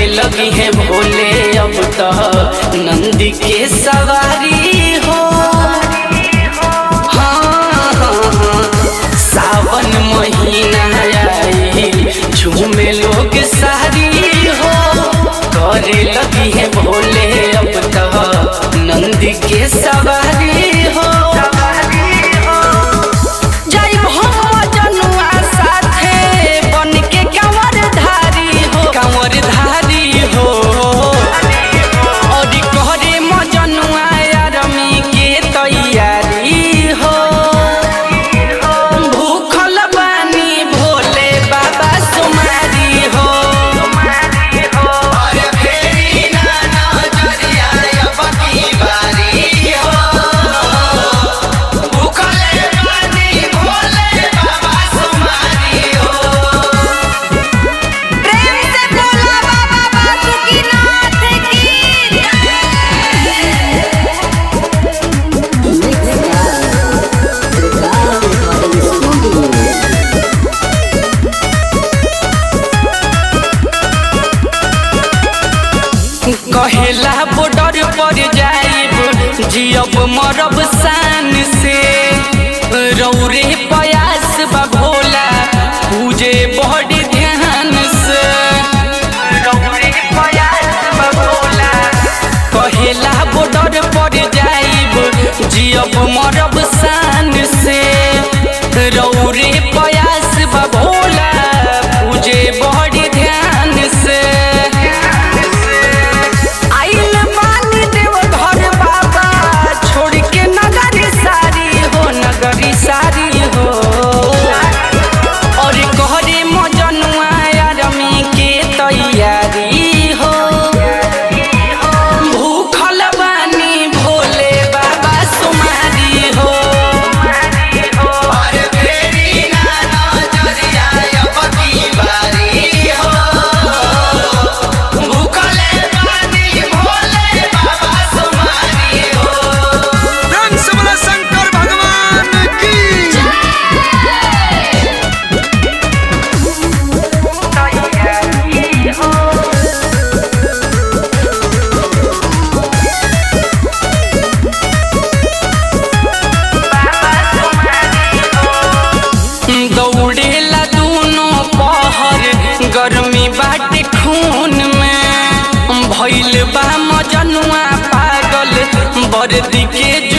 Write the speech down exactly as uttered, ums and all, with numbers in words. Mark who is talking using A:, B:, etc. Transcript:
A: लगी है भोले अब तो नंदी के सवारी हो। हाँ हाँ सावन महीना आई झूमे लोग सारी हो। करे लगी है भोले अब तो नंदी के सवारी हो। कहेला बॉर्डर पर जाइब जियब मरब शान से। रौरे प्रयास बा भोला पूजे बड़ी ध्यान से। रौरे प्रयास बा भोला कहेला बॉर्डर पर जाइब जियब मरब शान से। रौरे प्रयास बा भोला पूजे बड़ी ध्यान से। गर्मी बाटे खून में भइल बा मजनुआ पागल बरदी के